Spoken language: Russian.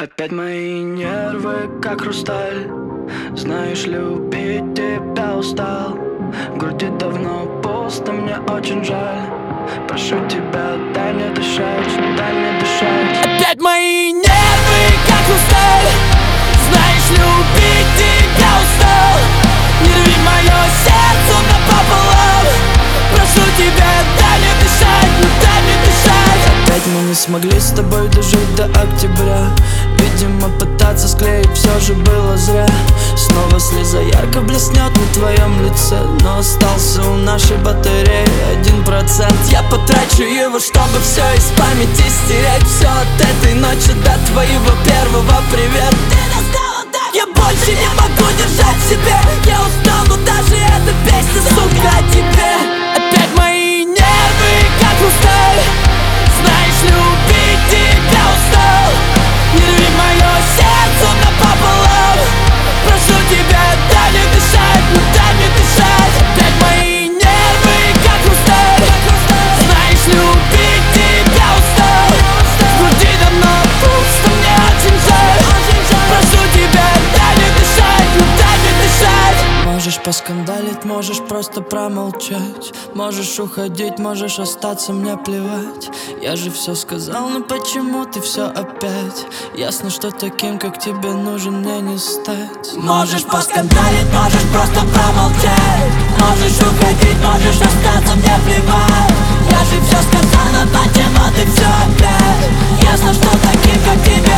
Опять мои нервы, как хрусталь. Знаешь, любить тебя устал. В груди давно пусто, мне очень жаль. Прошу тебя, дай мне дышать, дай мне дышать. Опять мои нервы, как хрусталь. Знаешь, любить тебя устал. Не рви мое сердце напополам. Прошу тебя, дай мне дышать, дай мне дышать. Опять мы не смогли с тобой дожить до октября. Видимо, пытаться склеить все же было зря. Снова слеза ярко блеснет на твоем лице, но остался у нашей батареи 1%. Я потрачу его, чтобы все из памяти стереть. Все от этой ночи до твоего первого привет. Ты достала, да? Я больше не могу держать в себе. Я устал, но даже эта песня, сука, о тебе. Опять мои нервы, как хрусталь. Знаешь, любить тебя устал. Не рви мое сердце напополам. Прошу тебя, дай мне дышать, ну дай мне дышать. Опять мои нервы, как хрусталь. Знаешь, любить тебя устал. В груди давно пусто, мне очень жаль. Прошу тебя, дай мне дышать, ну дай мне дышать. Можешь поскандалить, можешь просто промолчать. Можешь уходить, можешь остаться, мне плевать. Я же все сказал, но почему ты все опять? Ясно, что таким, как тебе, нужен мне не стать. Можешь поскандалить, можешь просто промолчать. Можешь уходить, можешь остаться, мне плевать. Я же все сказал, но почему ты все опять? Ясно, что таким, как тебе,